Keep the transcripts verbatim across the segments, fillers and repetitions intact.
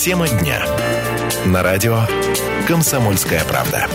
Тема дня. На радио «Комсомольская правда».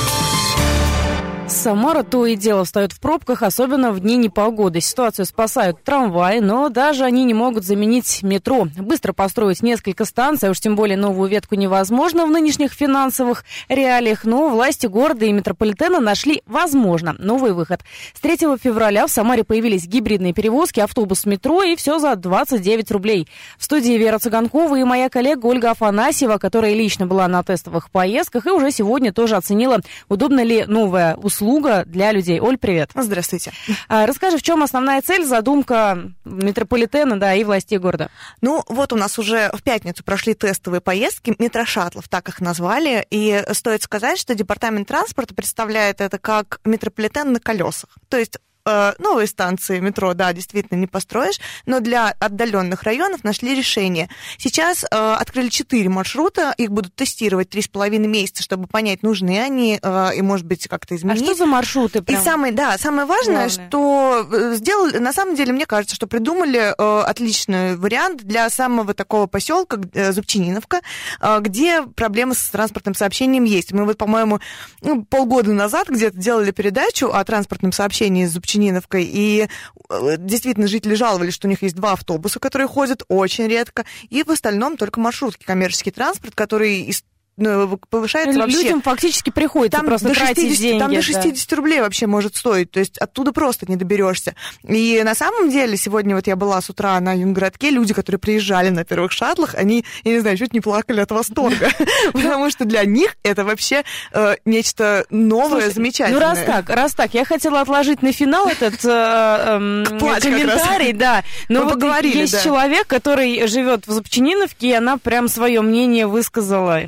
Самара то и дело встает в пробках, особенно в дни непогоды. Ситуацию спасают трамваи, но даже они не могут заменить метро. Быстро построить несколько станций, а уж тем более новую ветку невозможно в нынешних финансовых реалиях. Но власти города и метрополитена нашли, возможно, новый выход. С третьего февраля в Самаре появились гибридные перевозки, автобус, метро, и все за двадцать девять рублей. В студии Вера Цыганкова и моя коллега Ольга Афанасьева, которая лично была на тестовых поездках и уже сегодня тоже оценила, удобна ли новая услуга для людей. Оль, привет. Здравствуйте. А, расскажи, в чем основная цель, задумка метрополитена, да, и властей города? Ну, вот у нас уже в пятницу прошли тестовые поездки метрошаттлов, так их назвали, и стоит сказать, что департамент транспорта представляет это как метрополитен на колесах. То есть новые станции метро, да, действительно не построишь, но для отдаленных районов нашли решение. Сейчас э, открыли четыре маршрута, их будут тестировать три с половиной месяца, чтобы понять, нужны они э, и, может быть, как-то изменить. А что за маршруты? Прям? И самое, да, самое важное, главное, что сделали, на самом деле, мне кажется, что придумали э, отличный вариант для самого такого поселка э, Зубчининовка, э, где проблемы с транспортным сообщением есть. Мы вот, по-моему, ну, полгода назад где-то делали передачу о транспортном сообщении с Зубчининовкой, и действительно жители жаловались, что у них есть два автобуса, которые ходят очень редко, и в остальном только маршрутки, коммерческий транспорт, который повышается людям вообще. Людям фактически приходится там просто тратить деньги. Там до шестьдесят да. рублей вообще может стоить, то есть оттуда просто не доберешься. И на самом деле сегодня вот я была с утра на Юнгородке, люди, которые приезжали на первых шаттлах, они, я не знаю, чуть не плакали от восторга, потому что для них это вообще нечто новое, замечательное. Ну раз так, раз так, я хотела отложить на финал этот комментарий, да, но вот есть человек, который живет в Зубчининовке, и она прям свое мнение высказала.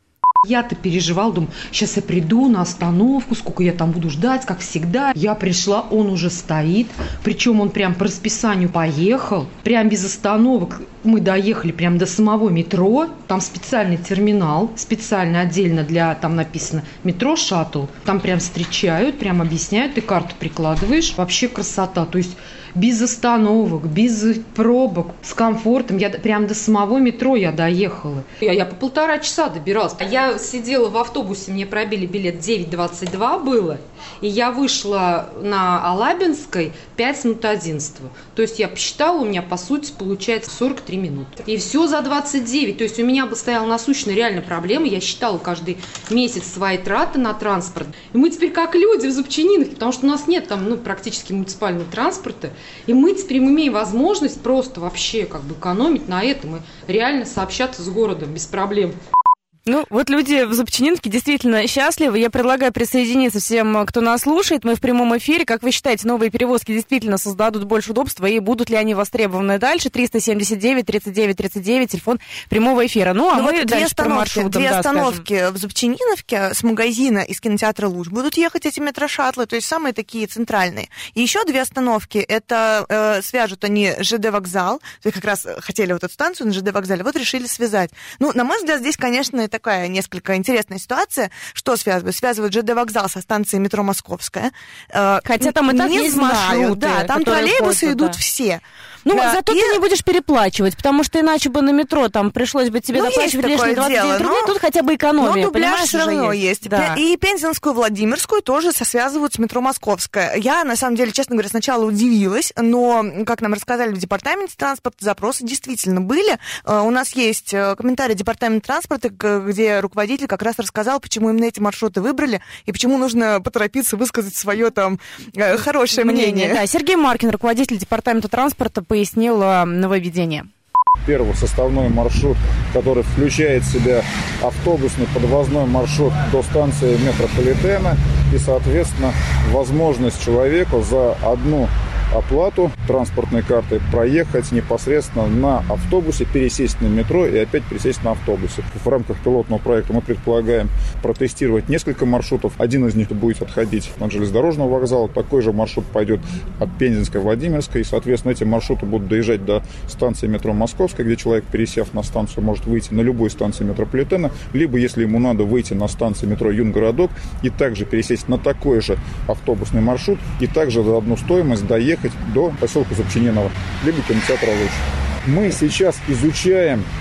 Я-то переживал, думаю, сейчас я приду на остановку, сколько я там буду ждать, как всегда. Я пришла, он уже стоит, причем он прям по расписанию поехал, прям без остановок. Мы доехали прям до самого метро, там специальный терминал, специально отдельно для, там написано метро шаттл, там прям встречают, прям объясняют, ты карту прикладываешь, вообще красота, то есть без остановок, без пробок, с комфортом. Я прям до самого метро я доехала. Я, я по полтора часа добиралась. Я сидела в автобусе, мне пробили билет девять двадцать два было, и я вышла на Алабинской пять минут одиннадцатого. То есть я посчитала, у меня по сути получается сорок три минуты. И все за двадцать девять. То есть у меня бы стояла насущная реально проблема. Я считала каждый месяц свои траты на транспорт. И мы теперь как люди в Зубчининовке, потому что у нас нет там ну, практически муниципального транспорта. И мы теперь имеем возможность просто вообще как бы экономить на этом и реально сообщаться с городом без проблем. Ну, вот люди в Зубчининовке действительно счастливы. Я предлагаю присоединиться всем, кто нас слушает. Мы в прямом эфире. Как вы считаете, новые перевозки действительно создадут больше удобства? И будут ли они востребованы дальше? триста семьдесят девять тридцать девять тридцать девять, телефон прямого эфира. Ну, а ну, мы вот дальше по маршрутам. Две да, остановки скажем. В Зубчининовке с магазина из кинотеатра «Луч» будут ехать эти метрошаттлы, то есть самые такие центральные. И еще две остановки, это э, свяжут они ЖД-вокзал. Вы как раз хотели вот эту станцию на ЖД-вокзале, вот решили связать. Ну, на мой взгляд, здесь, конечно, такая несколько интересная ситуация. Что связывают? Связывают ЖД-вокзал со станцией метро Московская. Хотя там и так не есть знаю, маршруты, да, там троллейбусы ходят, идут да. все. Ну, да, зато и... ты не будешь переплачивать, потому что иначе бы на метро там пришлось бы тебе ну, доплачивать лишние двадцать девять дело, рублей, но... тут хотя бы экономия, но дубляж все равно есть. есть. Да. И Пензенскую, Владимирскую тоже связывают с метро Московская. Я, на самом деле, честно говоря, сначала удивилась, но, как нам рассказали в департаменте транспорта, запросы действительно были. У нас есть комментарий департамента транспорта, где руководитель как раз рассказал, почему именно эти маршруты выбрали и почему нужно поторопиться высказать свое там хорошее мнение. мнение. Да, Сергей Маркин, руководитель департамента транспорта, пояснил нововведение. Первый составной маршрут, который включает в себя автобусный подвозной маршрут до станции метрополитена и, соответственно, возможность человеку за одну оплату транспортной картой проехать непосредственно на автобусе, пересесть на метро и опять пересесть на автобусе. В рамках пилотного проекта мы предполагаем протестировать несколько маршрутов. Один из них будет отходить от железнодорожного вокзала, такой же маршрут пойдет от Пензенской, Владимирской, и, соответственно, эти маршруты будут доезжать до станции метро Московская, где человек, пересев на станцию, может выйти на любой станции метрополитена, либо, если ему надо, выйти на станции метро Юнгородок и также пересесть на такой же автобусный маршрут и также за одну стоимость доехать до поселка Зубчининово, либо кинотеатра «Луч». Мы сейчас изучаем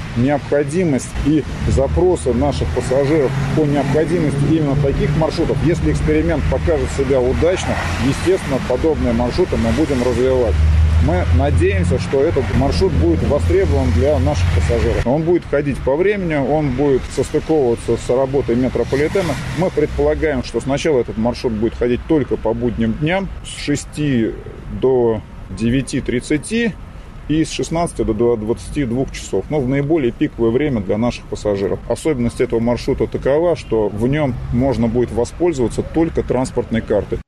необходимость и запросы наших пассажиров по необходимости именно таких маршрутов. Если эксперимент покажет себя удачно, естественно, подобные маршруты мы будем развивать. Мы надеемся, что этот маршрут будет востребован для наших пассажиров. Он будет ходить по времени, он будет состыковываться с работой метрополитена. Мы предполагаем, что сначала этот маршрут будет ходить только по будним дням с шести до девяти тридцати и с шестнадцати до двадцати двух часов. Но в наиболее пиковое время для наших пассажиров. Особенность этого маршрута такова, что в нем можно будет воспользоваться только транспортной картой.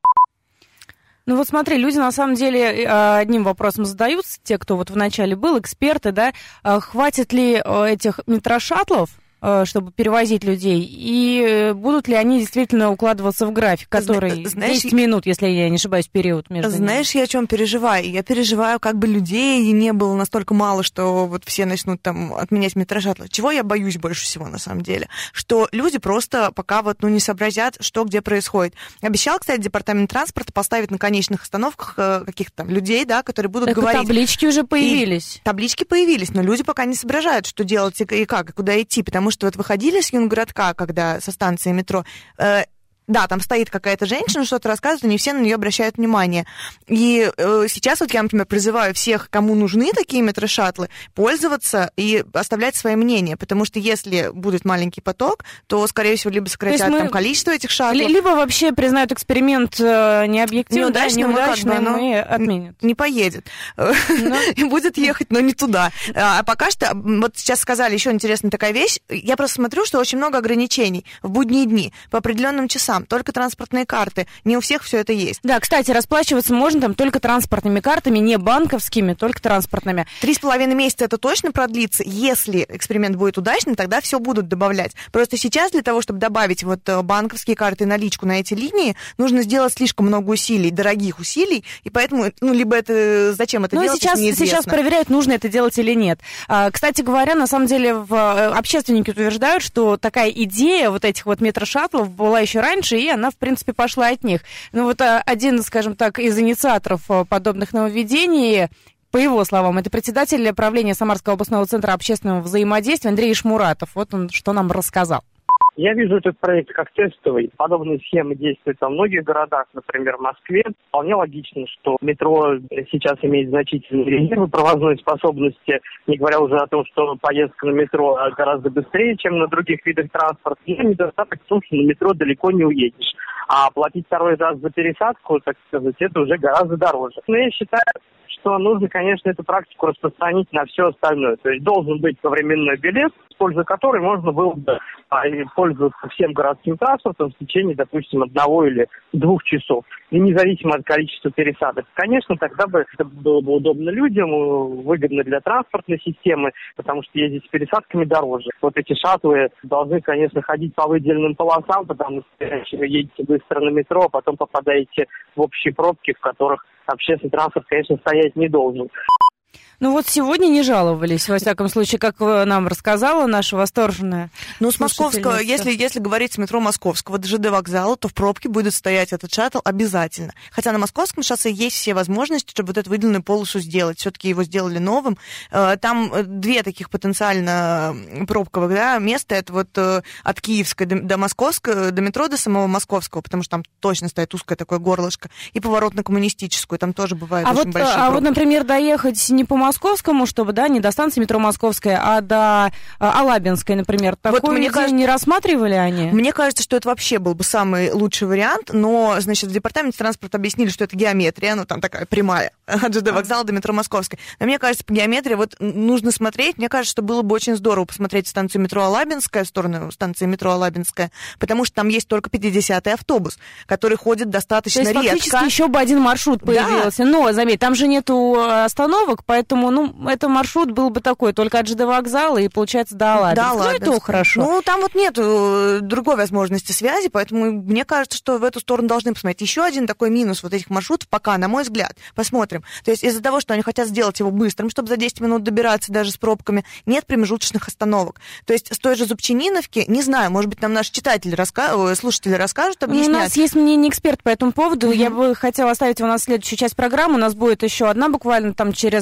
Ну вот смотри, люди на самом деле одним вопросом задаются, те, кто вот вначале был, эксперты, да, хватит ли этих метрошаттлов, чтобы перевозить людей, и будут ли они действительно укладываться в график, который Знаешь, десять минут, если я не ошибаюсь, период между ними. Знаешь, я о чем переживаю? Я переживаю, как бы людей не было настолько мало, что вот все начнут там отменять метрошаттлы. Чего я боюсь больше всего, на самом деле? Что люди просто пока вот, ну, не сообразят, что где происходит. Обещал, кстати, департамент транспорта поставить на конечных остановках каких-то там людей, да, которые будут так говорить. Таблички уже появились. И таблички появились, но люди пока не соображают, что делать и как, и куда идти, потому что вот выходили с Юнгородка, когда со станции метро, э, да, там стоит какая-то женщина, что-то рассказывает, и не все на нее обращают внимание. И э, сейчас вот я, например, призываю всех, кому нужны такие метрошаттлы, пользоваться и оставлять свои мнения, потому что если будет маленький поток, то, скорее всего, либо сократят там количество этих шаттлов. Либо вообще признают эксперимент необъективным, неудачным, неудачным, как бы, и отменят. Не поедет. И будет ехать, но не туда. А пока что, вот сейчас сказали еще интересная такая вещь, я просто смотрю, что очень много ограничений в будние дни по определенным часам. Только транспортные карты. Не у всех все это есть. Да, кстати, расплачиваться можно там только транспортными картами, не банковскими, только транспортными. Три с половиной месяца это точно продлится. Если эксперимент будет удачным, тогда все будут добавлять. Просто сейчас для того, чтобы добавить вот банковские карты и наличку на эти линии, нужно сделать слишком много усилий, дорогих усилий, и поэтому, ну, либо это, зачем это ну, делать, сейчас, неизвестно. сейчас проверяют, нужно это делать или нет. А, кстати говоря, на самом деле, в, общественники утверждают, что такая идея вот этих вот метрошаттлов была еще раньше, и она, в принципе, пошла от них. Ну вот один, скажем так, из инициаторов подобных нововведений, по его словам, это председатель правления Самарского областного центра общественного взаимодействия Андрей Шмуратов. Вот он что нам рассказал. Я вижу этот проект как тестовый. Подобные схемы действуют во многих городах, например, в Москве. Вполне логично, что метро сейчас имеет значительные резервы провозной способности, не говоря уже о том, что поездка на метро гораздо быстрее, чем на других видах транспорта. И недостаток в том, что на метро далеко не уедешь. А платить второй раз за пересадку, так сказать, это уже гораздо дороже. Но я считаю, что нужно, конечно, эту практику распространить на все остальное. То есть должен быть современный билет, используя который можно было бы пользоваться всем городским транспортом в течение, допустим, одного или двух часов, и независимо от количества пересадок. Конечно, тогда бы это было бы удобно людям, выгодно для транспортной системы, потому что ездить с пересадками дороже. Вот эти шаттлы должны, конечно, ходить по выделенным полосам, потому что вы едете быстро на метро, а потом попадаете в общие пробки, в которых общественный транспорт, конечно, стоять не должен. Ну вот сегодня не жаловались, во всяком случае, как нам рассказала наша восторженная. Ну, с Московского, если, если говорить с метро Московского до ЖД вокзала, то в пробке будет стоять этот шаттл обязательно. Хотя на Московском шоссе есть все возможности, чтобы вот эту выделенную полосу сделать. Все-таки его сделали новым. Там две таких потенциально пробковых, да, места. Это вот от Киевской до, до Московского, до метро до самого Московского, потому что там точно стоит узкое такое горлышко. И поворот на Коммунистическую. Там тоже бывает а очень вот, большие а пробки. вот, например, доехать не по Московскому, чтобы, да, не до станции метро Московская, а до а, Алабинской, например. Такую вот мне идею кажется, не рассматривали они? Мне кажется, что это вообще был бы самый лучший вариант, но, значит, в департаменте транспорта объяснили, что это геометрия, ну, там такая прямая, от ЖД вокзала до метро Московской. Но мне кажется, по геометрии вот нужно смотреть, мне кажется, что было бы очень здорово посмотреть станцию метро Алабинская, в сторону станции метро Алабинская, потому что там есть только пятидесятый автобус, который ходит достаточно редко. То есть фактически еще бы один маршрут появился. Да. Но, заметь, там же нету остановок, поэтому, ну, это маршрут был бы такой, только от ЖД вокзала и, получается, до Алабинска. Да, ну, это хорошо. Ну, там вот нет другой возможности связи, поэтому мне кажется, что в эту сторону должны посмотреть. Еще один такой минус вот этих маршрутов пока, на мой взгляд, посмотрим. То есть из-за того, что они хотят сделать его быстрым, чтобы за десять минут добираться даже с пробками, нет промежуточных остановок. То есть с той же Зубчининовки, не знаю, может быть, нам наши читатели, раска... слушатели расскажут, объяснят. У нас есть мнение эксперта по этому поводу. Mm-hmm. Я бы хотела оставить его на следующую часть программы. У нас будет еще одна буквально там через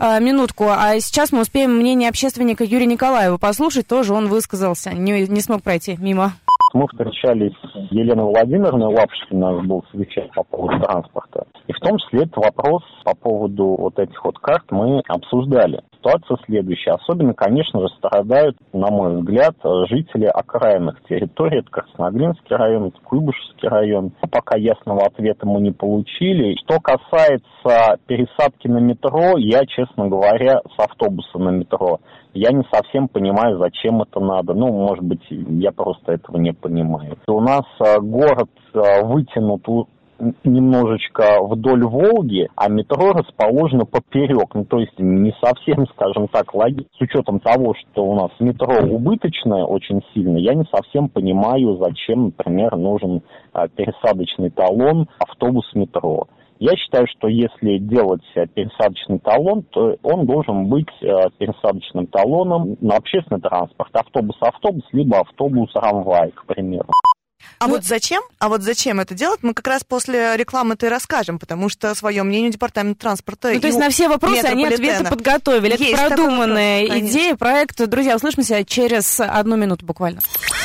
минутку. А сейчас мы успеем мнение общественника Юрия Николаева послушать. Тоже он высказался, не, не смог пройти мимо. Мы встречались с Еленой Владимировной Лапушкиной, у нас был совещание по поводу транспорта. И в том числе этот вопрос по поводу вот этих вот карт мы обсуждали. Ситуация следующая. Особенно, конечно же, страдают, на мой взгляд, жители окраинных территорий. Это Красноглинский район, это Куйбышевский район. Пока ясного ответа мы не получили. Что касается пересадки на метро, я, честно говоря, с автобуса на метро. Я не совсем понимаю, зачем это надо. Ну, может быть, я просто этого не понимаю. У нас город вытянут немножечко вдоль Волги, а метро расположено поперек. Ну, то есть не совсем, скажем так, логично. С учетом того, что у нас метро убыточное очень сильно, я не совсем понимаю, зачем, например, нужен пересадочный талон автобус-метро. Я считаю, что если делать пересадочный талон, то он должен быть пересадочным талоном на общественный транспорт. Автобус-автобус, либо автобус-трамвай, к примеру. А ну, вот зачем? А вот зачем это делать, мы как раз после рекламы-то и расскажем, потому что свое мнение департамент транспорта. Ну, то есть на все вопросы они ответы подготовили. Есть это продуманная вопрос, идея, проект. Друзья, услышимся через одну минуту буквально.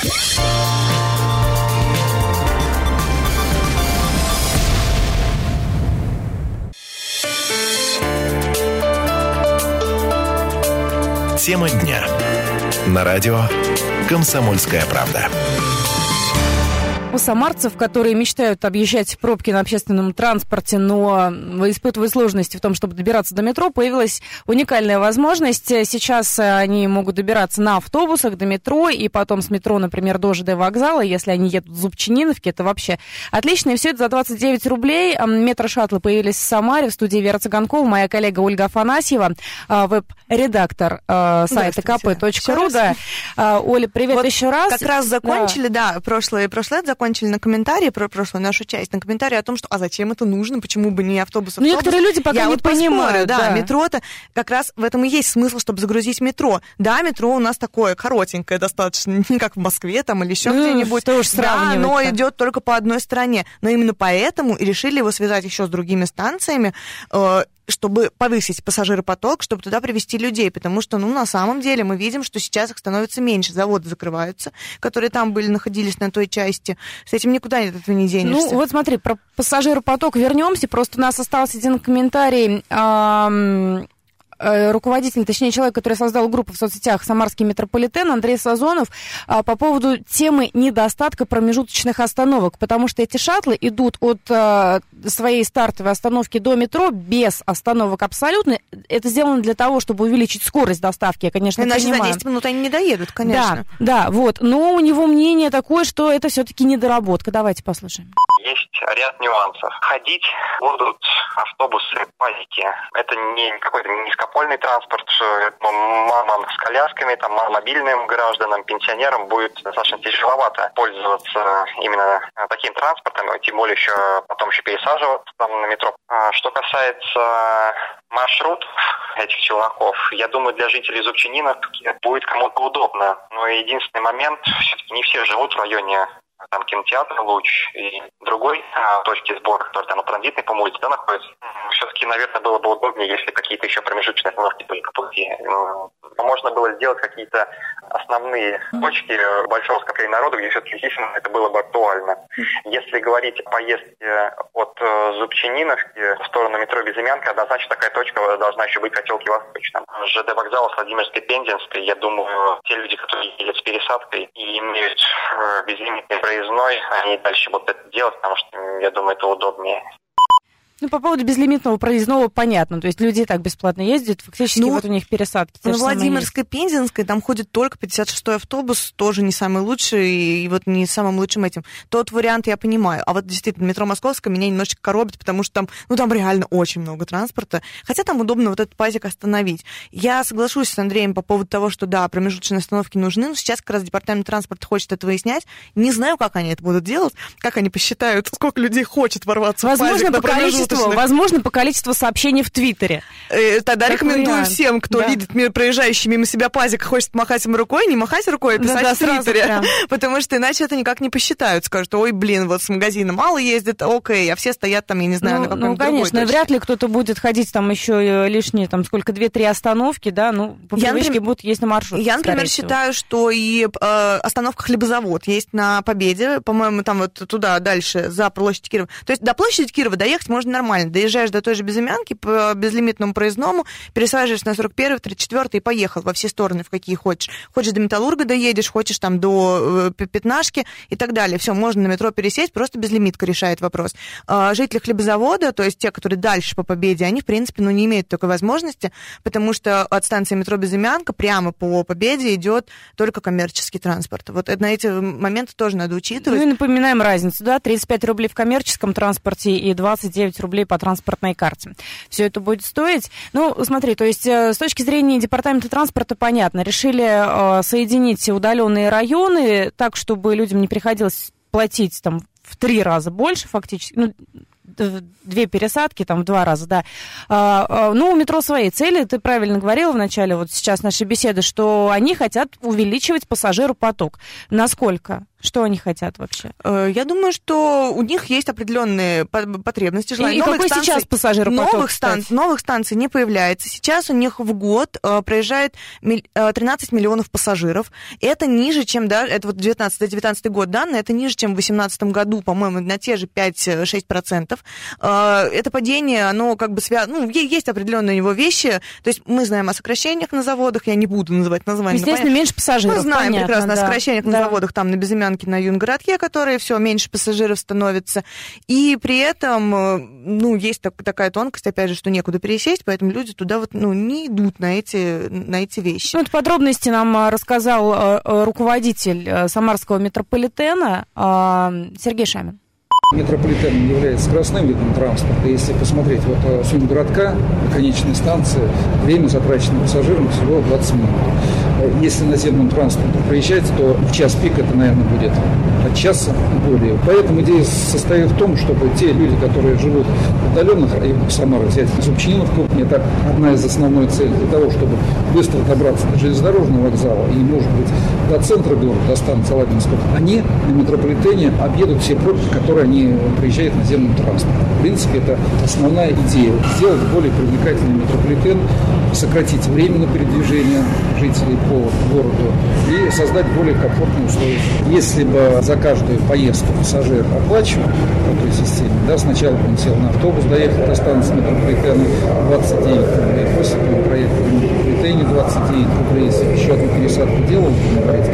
Тема дня. На радио «Комсомольская правда». У самарцев, которые мечтают объезжать пробки на общественном транспорте, но испытывают сложности в том, чтобы добираться до метро, появилась уникальная возможность. Сейчас они могут добираться на автобусах до метро и потом с метро, например, до ЖД вокзала, если они едут в Зубчининовке. Это вообще отлично. И все это за двадцать девять рублей. Метрошаттлы появились в Самаре. В студии Вера Цыганкова, моя коллега Ольга Афанасьева, веб-редактор сайта ка пэ точка ру. Да. Оля, привет вот еще раз. Как раз закончили, да, да прошлое, прошлое закончили на комментарии про прошлую нашу часть, на комментарии о том, что а зачем это нужно, почему бы не автобус, автобус. Ну, некоторые люди пока Я не вот понимают. Да, да, метро-то как раз в этом и есть смысл, чтобы загрузить метро. Да, метро у нас такое коротенькое достаточно, не как в Москве там или еще ну, где-нибудь. Что уж да, оно идет только по одной стороне. Но именно поэтому и решили его связать еще с другими станциями, э, чтобы повысить пассажиропоток, чтобы туда привезти людей, потому что, ну, на самом деле мы видим, что сейчас их становится меньше, заводы закрываются, которые там были, находились на той части, с этим никуда от этого не денешься. Ну, вот смотри, про пассажиропоток вернемся, просто у нас остался один комментарий, эм... руководитель, точнее, человек, который создал группу в соцсетях «Самарский метрополитен», Андрей Сазонов, по поводу темы недостатка промежуточных остановок, потому что эти шаттлы идут от своей стартовой остановки до метро без остановок абсолютно. Это сделано для того, чтобы увеличить скорость доставки, я, конечно, Иначе понимаю. за десять минут они не доедут, конечно. Да, да, вот. Но у него мнение такое, что это все-таки недоработка. Давайте послушаем. Есть ряд нюансов. Ходить будут автобусы, пазики. Это не какой-то низкопольный транспорт. Мамам с колясками, там, мобильным гражданам, пенсионерам будет достаточно тяжеловато пользоваться именно таким транспортом, тем более еще потом еще пересаживаться там на метро. Что касается маршрутов этих челноков, я думаю, для жителей Зубчининовки будет кому-то удобно. Но единственный момент, все-таки не все живут в районе там кинотеатр «Луч» и другой а, точки сбора, который там на Транзитной, по улице, да, находится. Все-таки, наверное, было бы удобнее, если какие-то еще промежуточные остановки были по пути. Можно было сделать какие-то основные точки большого скопления народу, где все-таки действительно это было бы актуально. Если говорить о поездке от Зубчининовки в сторону метро Безымянка, однозначно такая точка должна еще быть в поселке Восточном. ЖД вокзала с Владимирской, Пензенской, я думаю, те люди, которые едут с пересадкой и имеют безлимитный проездной, они дальше будут это делать, потому что, я думаю, это удобнее. Ну, по поводу безлимитного проездного понятно. То есть люди и так бесплатно ездят, фактически ну, вот у них пересадки. На Владимирской, Пензенской там ходит только пятьдесят шестой автобус, тоже не самый лучший, и вот не самым лучшим этим. Тот вариант я понимаю. А вот действительно, метро Московское меня немножечко коробит, потому что там, ну, там реально очень много транспорта. Хотя там удобно вот этот пазик остановить. Я соглашусь с Андреем по поводу того, что да, промежуточные остановки нужны, но сейчас как раз департамент транспорта хочет это выяснять. Не знаю, как они это будут делать, как они посчитают, сколько людей хочет ворваться Возможно, в пазик на промежуточный. количеству, возможно, по количеству сообщений в Твиттере. Э, тогда как рекомендую вариант. всем, кто да. видит мир, проезжающий мимо себя пазик, хочет махать им рукой, не махать рукой, а писать да, да, в Твиттере. прям. Потому что иначе это никак не посчитают. Скажут, ой, блин, вот с магазина мало ездит, окей, а все стоят там, я не знаю, ну, на какой-нибудь Ну, конечно, другой вряд ли кто-то будет ходить там еще лишние, там, сколько, две-три остановки, да, ну, по я, привычке например, будут есть на маршруте. Я, например, считаю, что и э, остановка Хлебозавод есть на Победе, по-моему, там вот туда, дальше, за площадь Кирова. То есть до площади Кирова доехать можно нормально. Доезжаешь до той же Безымянки по безлимитному проездному, пересаживаешься на сорок первый, тридцать четвёртый и поехал во все стороны, в какие хочешь. Хочешь до Металлурга доедешь, хочешь там до э, Пятнашки и так далее. Все, можно на метро пересесть, просто безлимитка решает вопрос. Э, жители Хлебозавода, то есть те, которые дальше по Победе, они, в принципе, ну, не имеют такой возможности, потому что от станции метро Безымянка прямо по Победе идет только коммерческий транспорт. Вот на эти моменты тоже надо учитывать. Ну и напоминаем разницу, да, тридцать пять рублей в коммерческом транспорте и двадцать девять рублей по транспортной карте. Все это будет стоить. Ну, смотри, то есть с точки зрения департамента транспорта понятно, решили э, соединить удаленные районы так, чтобы людям не приходилось платить там в три раза больше фактически, ну, две пересадки, там, в два раза, да. А, а, ну, у метро свои цели, ты правильно говорила в начале, вот сейчас нашей беседы, что они хотят увеличивать пассажиропоток. Насколько? Что они хотят вообще? Я думаю, что у них есть определенные потребности, желания. И новых какой станций, сейчас пассажиропоток? Новых, стан, новых станций не появляется. Сейчас у них в год проезжает тринадцать миллионов пассажиров. Это ниже, чем, да, это вот девятнадцатый-девятнадцатый год данные, это ниже, чем в восемнадцатом году, по-моему, на те же пять-шесть процентов. Это падение, оно как бы связано, ну, есть определенные у него вещи, то есть мы знаем о сокращениях на заводах, я не буду называть название. Естественно, меньше пассажиров. Мы знаем понятно, прекрасно да. о сокращениях да. на заводах, там на Безымянке, на Юнгородке, которые все меньше пассажиров становится. И при этом, ну, есть так, такая тонкость, опять же, что некуда пересесть, поэтому люди туда вот, ну, не идут на эти, на эти вещи. Ну, это подробности нам рассказал руководитель Самарского метрополитена Сергей Шамин. Метрополитен является скоростным видом транспорта. Если посмотреть вот с Юнгородка до конечной станции, время, затраченное пассажирам, всего двадцать минут. Если наземным транспортом проезжать, то в час пик это, наверное, будет от часа и более. Поэтому идея состоит в том, чтобы те люди, которые живут в отдаленных районах Самары, взять Зубчининовку, это одна из основных целей для того, чтобы быстро добраться до железнодорожного вокзала и, может быть, до центра города, до станции Лабинского, они на метрополитене объедут все пробки, которые они приезжают наземным транспортом. В принципе, это основная идея. Сделать более привлекательный метрополитен, сократить время на передвижение жителей по городу и создать более комфортные условия. Если бы за каждую поездку пассажир оплачивал по той системе, да, сначала бы он сел на автобус, доехал до станции метрополитена двадцать девять рублей, после этого проехал на метрополитене двадцать девять рублей, если еще одну пересадку делал, будем говорить,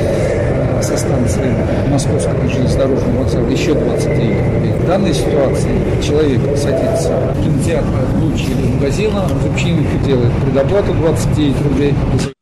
со станции Московского железнодорожного вокзала еще двадцать девять рублей. В данной ситуации человек садится в кинотеатр «Луч» или магазина, в Зубчининовке делает предоплату двадцать девять рублей.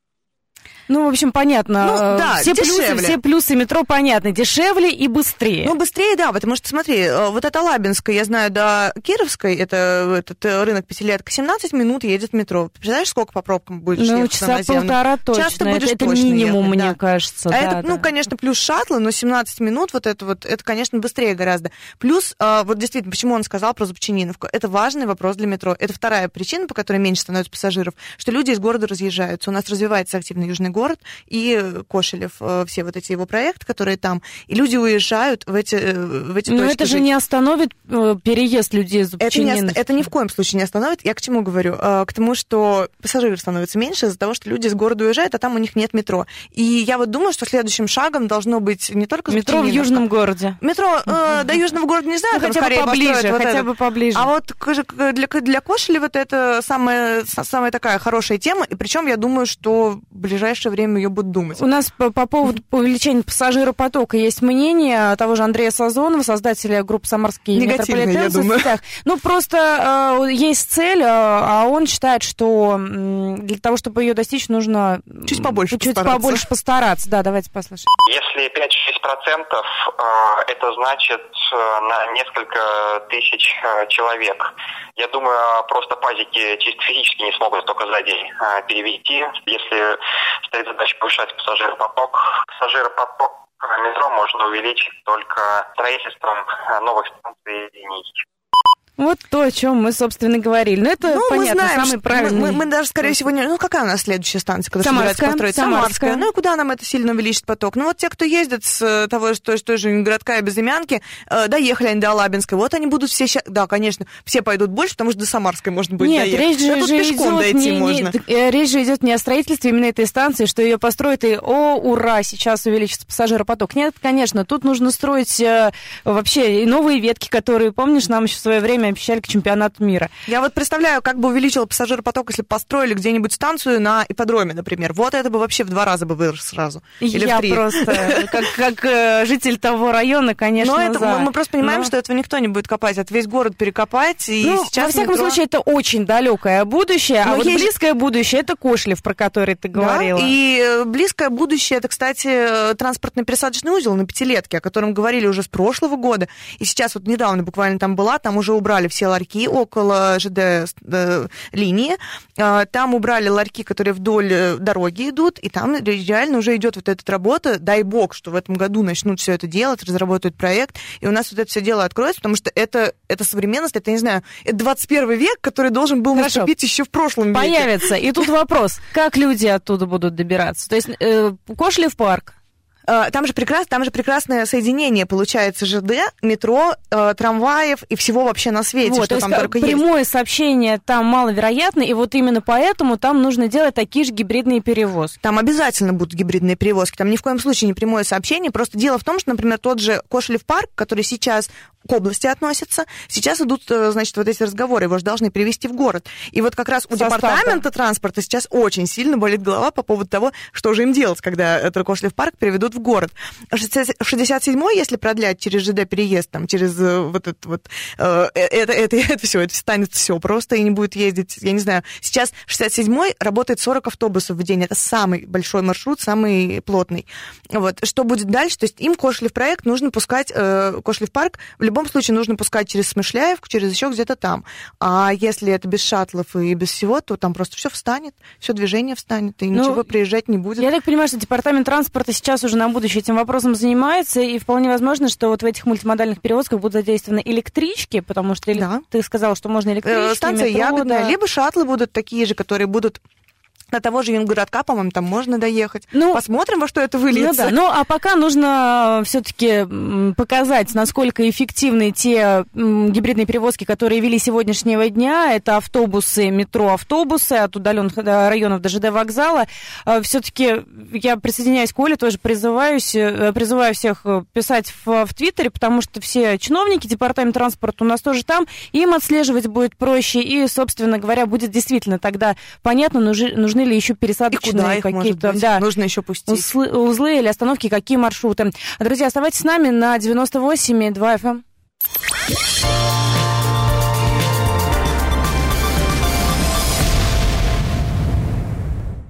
Ну, в общем, понятно. Ну, да, все дешевле. плюсы, все плюсы метро понятны. Дешевле и быстрее. Ну, быстрее, да, потому что, смотри, вот это Лабинская, я знаю, до Кировской, это этот рынок Пятилетка, семнадцать минут едет метро. Представляешь, сколько по пробкам будешь ну, ехать? часа полтора точно. Часто будешь это, это точно минимум, ехать, мне да. кажется. А да, это, да. ну, конечно, плюс шаттлы, но семнадцать минут, вот это вот, это, конечно, быстрее гораздо. Плюс, вот действительно, почему он сказал про Зубчининовку, это важный вопрос для метро. Это вторая причина, по которой меньше становится пассажиров, что люди из города разъезжаются. У нас развивается активно Южный город, и Кошелев, все вот эти его проекты, которые там, и люди уезжают в эти, в эти Но точки это же жить. не остановит переезд людей из Зубчининовки. Это, не, это ни в коем случае не остановит. Я к чему говорю? К тому, что пассажиров становится меньше из-за того, что люди из города уезжают, а там у них нет метро. И я вот думаю, что следующим шагом должно быть не только метро в Южном городе. Метро э, до Южного города не знаю, ну, хотя бы поближе, вот хотя это. бы поближе. А вот для, для Кошелева это самая, самая такая хорошая тема, и причем я думаю, что в ближайшее время ее будут думать. У нас по, по поводу увеличения пассажиропотока есть мнение того же Андрея Сазонова, создателя группы «Самарский метрополитен» я в думаю. соцсетях. Ну, просто э, есть цель, э, а он считает, что э, для того, чтобы ее достичь, нужно чуть побольше чуть постараться. побольше постараться. Да, давайте послушаем. Если пять-шесть процентов, это значит на несколько тысяч человек. Я думаю, просто пазики чисто физически не смогут только за день перевести. Если стоит задача повышать пассажиропоток, пассажиропоток метро можно увеличить только строительством новых станций и линий. Вот то, о чем мы, собственно, говорили. Но это, ну, понятно, мы знаем, самый правильный... Мы, мы, мы даже, скорее всего, не... Ну, какая у нас следующая станция, когда Самарская. построить? Самарская. Самарская. Ну, и куда нам это сильно увеличит поток? Ну, вот те, кто ездит с того, что, что же городка и Безымянки, э, доехали они до Лабинской, вот они будут все... Ща... Да, конечно, все пойдут больше, потому что до Самарской можно будет Нет, доехать. Речь же, да, тут же пешком идет дойти не, можно. Не, речь же идет не о строительстве именно этой станции, что ее построят, и, о, ура, сейчас увеличится пассажиропоток. Нет, конечно, тут нужно строить э, вообще и новые ветки, которые, помнишь, нам еще в свое время обещали к чемпионату мира. Я вот представляю, как бы увеличил пассажиропоток, если построили где-нибудь станцию на ипподроме, например. Вот это бы вообще в два раза бы вырос сразу. Или Я в три. просто, как, как житель того района, конечно, Но это, за. мы просто понимаем, Но... что этого никто не будет копать. Это весь город перекопать. И ну, сейчас во всяком метро... случае, это очень далекое будущее, Но а вот есть... близкое будущее — это Кошлев, про который ты говорила. Да, и близкое будущее — это, кстати, транспортный пересадочный узел на Пятилетке, о котором говорили уже с прошлого года. И сейчас вот недавно буквально там была, там уже убрали все ларьки около ЖД линии, там убрали ларьки, которые вдоль дороги идут, и там реально уже идет вот эта работа. Дай бог, что в этом году начнут все это делать, разработают проект, и у нас вот это все дело откроется, потому что это, это современность, это, не знаю, это двадцать первый век, который должен был Хорошо. наступить еще в прошлом веке. Появится. И тут вопрос, как люди оттуда будут добираться? То есть э, Кошлев парк. Там же, прекрас, там же прекрасное соединение получается ЖД, метро, э, трамваев и всего вообще на свете, вот, что там только прямое есть. сообщение там маловероятно, и вот именно поэтому там нужно делать такие же гибридные перевозки. Там обязательно будут гибридные перевозки, там ни в коем случае не прямое сообщение, просто дело в том, что, например, тот же Кошлев парк, который сейчас к области относится, сейчас идут, значит, вот эти разговоры, его же должны перевести в город. И вот как раз у Состав, департамента да. транспорта сейчас очень сильно болит голова по поводу того, что же им делать, когда этот Кошлев парк переведут в город. шестьдесят седьмой, если продлять через ЖД переезд, там, через вот это вот, э, это, это, это все, это станет все просто и не будет ездить, я не знаю. Сейчас шестьдесят седьмой работает сорок автобусов в день, это самый большой маршрут, самый плотный. Вот. Что будет дальше? То есть им Кошлев проект нужно пускать, э, Кошлев парк в любом случае нужно пускать через Смышляевку, через еще где-то там. А если это без шаттлов и без всего, то там просто все встанет, все движение встанет, и ну, ничего приезжать не будет. Я так понимаю, что департамент транспорта сейчас уже на будущее этим вопросом занимается, и вполне возможно, что вот в этих мультимодальных перевозках будут задействованы электрички, потому что да. ты сказала, что можно электрички, станция метро, Ягодная, да. либо шаттлы будут такие же, которые будут... До того же Юнгородка, по-моему, там можно доехать. Ну, посмотрим, во что это выльется. Ну, да. Ну, а пока нужно все-таки показать, насколько эффективны те гибридные перевозки, которые вели сегодняшнего дня. Это автобусы, метро, автобусы от удаленных районов до ЖД вокзала. Все-таки я присоединяюсь к Оле, тоже призываюсь, призываю всех писать в, в Твиттере, потому что все чиновники, департамент транспорта у нас тоже там, им отслеживать будет проще, и, собственно говоря, будет действительно тогда понятно, нужны, нужны ли еще пересадочные какие-то да, нужно еще пустить узлы, узлы или остановки, какие маршруты. Друзья, оставайтесь с нами на девяносто восемь и два эф эм.